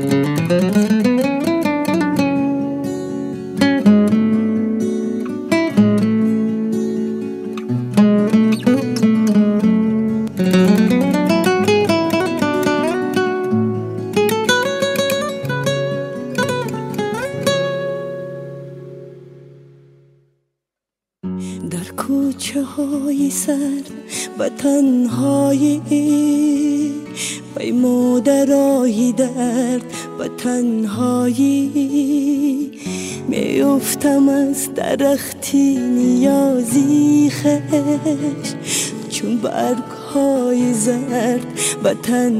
در کوچه های سرد و تنهایی پیمودرایی درد و تنهایی میافتم از درختی نیازی خش چون برگ های زرد و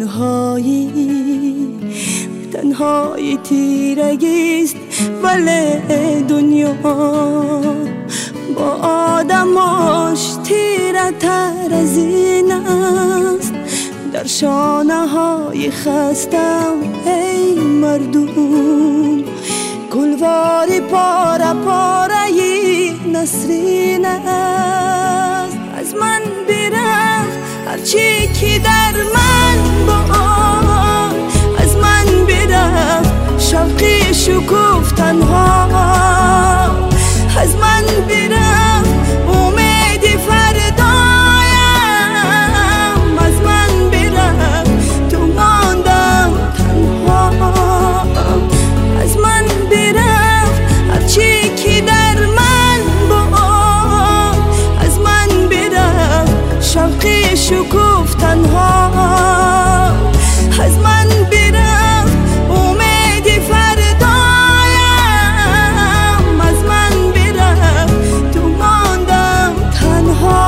تنهایی تیرگیست ولی دنیا با آدماش تیره تر از این است. در شانه های خستم ای مردم گلواری پاره پاره نسرین است. از من برفت هرچی که در من بود، از من برفت شوقی شکوف تنها، از من برفت امید فردایم، از من برفت تو ماندم تنها، از من برفت هرچی که در من بود، از من برفت شوقی شکوف تنها، از من برفت امید فردایم، از من برفت تو ماندم تنها.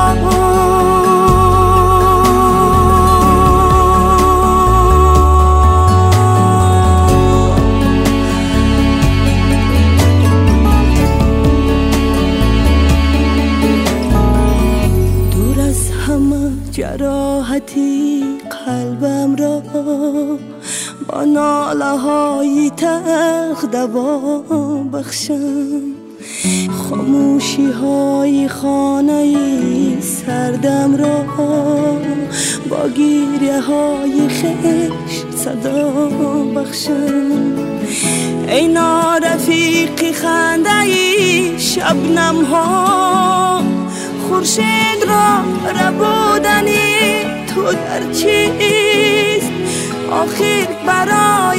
دور از همه جراحتی قلبم را با ناله های تلخ دوا بخشم، خاموشی های خانه سردم را با گریه های خشت صدا بخشم. ای نارفیقی خنده شبنم ها، خورشید را ربودنی تو در چیست؟ آخر برای